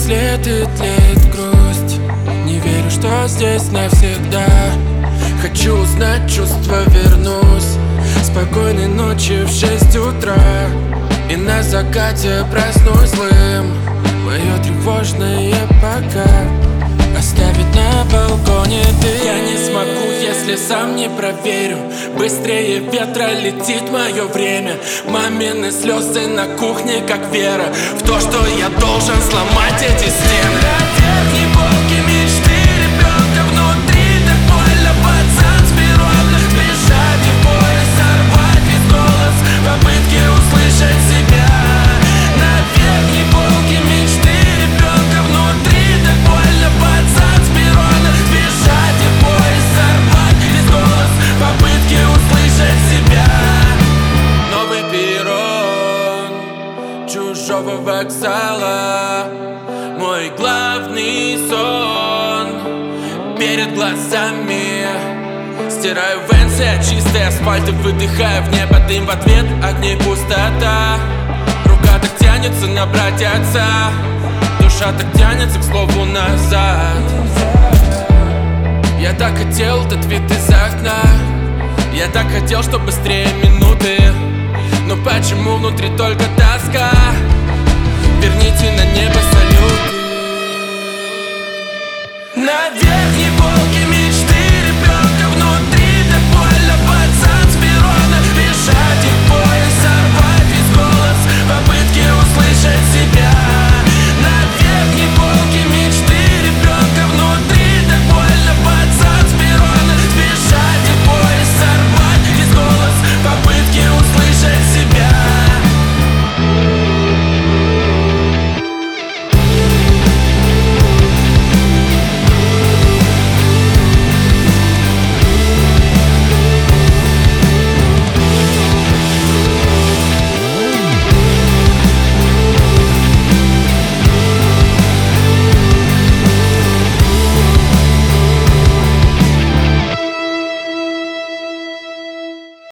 след и тлеет грусть. Не верю, что здесь навсегда. Хочу узнать чувства, вернусь. Спокойной ночи в 6 утра. И на закате проснусь злым. Мое тревожное пока оставить на балконе ты. Я не смогу, если сам не проверю. Быстрее ветра летит мое время. Мамины слезы на кухне, как вера в то, что я должен сломать эти стены. На верхней полке мечты ребенка внутри. Так больно, пацан с перронных. Бежать и в бой, сорвать весь голос в попытке услышать себя. На верхней полке мечты ребенка внутри. Так больно, пацан с перронных. Бежать и в бой, сорвать весь голос в попытке услышать себя. Новый перрон чужого вокзала. Мой главный сон перед глазами. Стираю венсы, а чистый асфальт и выдыхаю в небо дым. В ответ огни пустота. Рука так тянется набрать отца. Душа так тянется, к слову, назад. Я так хотел этот вид из окна. Я так хотел, чтоб быстрее минуты. Но почему внутри только тоска? Верните на небо салюты. Наверх